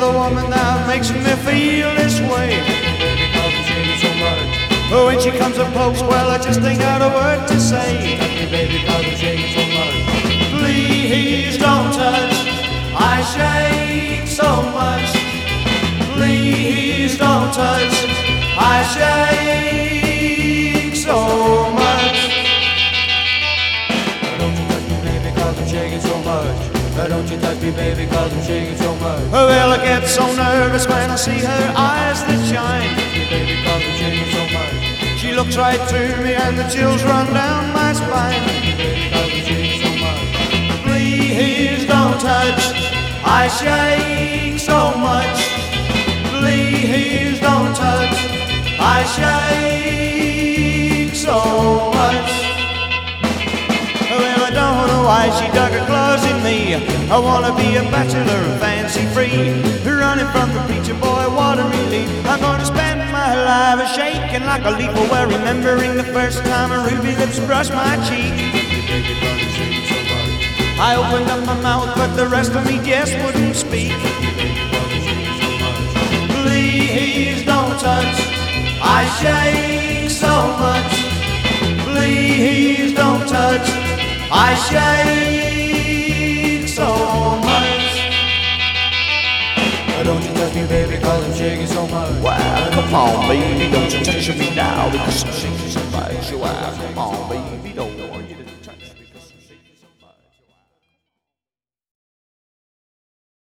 a woman that makes me feel this way. Because you shake it so much. But when she comes up close, well, I just ain't got a word to say. Touch me, baby, cause you shake it so much. Please don't touch, I shake so much. Please don't touch, I shake so much. Don't you touch me, baby, cause I'm shaking so much. Don't you touch me, baby, cause I'm shaking so much. Well, I get so nervous when I see her eyes that shine. Touch me, baby, cause I'm shaking so much. She looks right through me and the chills run down my spine. Touch me, baby, cause I'm shaking so much. Please don't touch, I shake so much. Please don't touch, I shake so much. Well, I don't know why she dug her claws in me. I wanna be a bachelor and fancy free, running from the preacher boy, what a relief. I'm gonna spend my life shaking like a leaf while remembering the first time a ruby lips brushed my cheek. I opened up my mouth, but the rest of me just wouldn't speak. Please don't touch, I shake so much. Please don't touch, I shake so much. Don't you touch me, baby, cause I'm shaking so much. Wow, come on, baby, don't you touch me now because I'm shaking so much. Wow, come on, baby, don't.